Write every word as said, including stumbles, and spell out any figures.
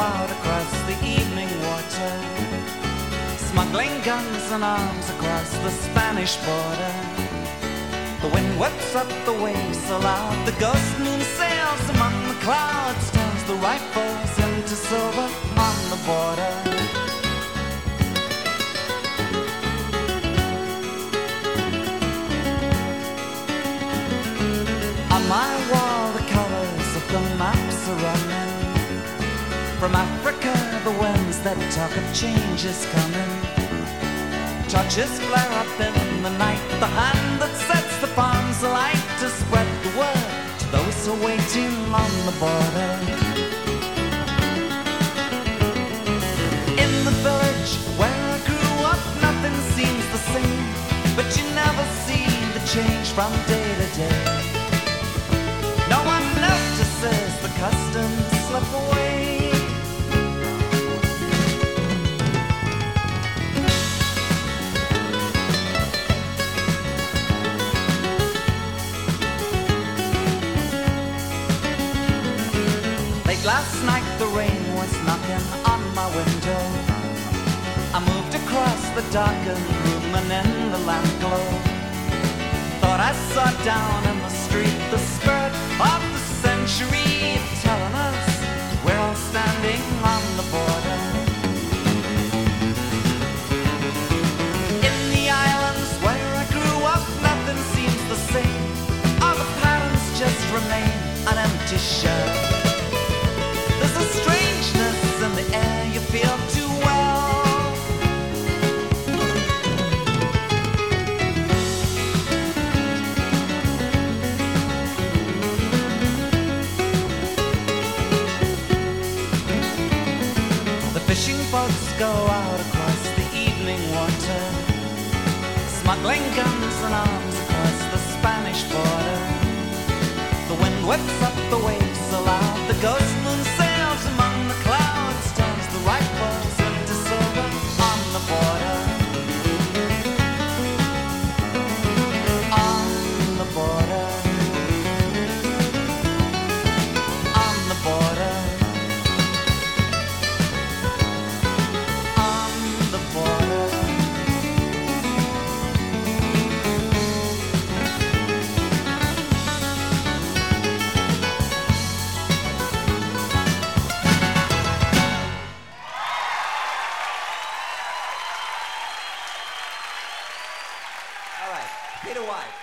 out across the evening water, smuggling guns and arms across the Spanish border. The wind whips up the waves so loud, the ghost moon sails among the clouds, turns the rifles into silver on the border. On my wall the colors of the maps are running. From Africa the winds that talk of change is coming. Torches flare up in the night, the hand that sets the palms alight to spread the word to those who are waiting on the border. In the village where I grew up, nothing seems the same, but you never see the change from day to day. No one notices the customs slip away. Last night the rain was knocking on my window. I moved across the darkened room and in the lamp glow thought I saw down in the street the spirit of the century, telling us we're all standing on the border. In the islands where I grew up, nothing seems the same. All the patterns just remain an empty shell. There's a strangeness in the air you feel too well. The fishing boats go out across the evening water, smuggling guns and arms across the Spanish border. The wind whips up the waves so loud, the ghost moon sails among the clouds, turns the rifles into silver on the border. On the border. On the border. On the border. Peter White.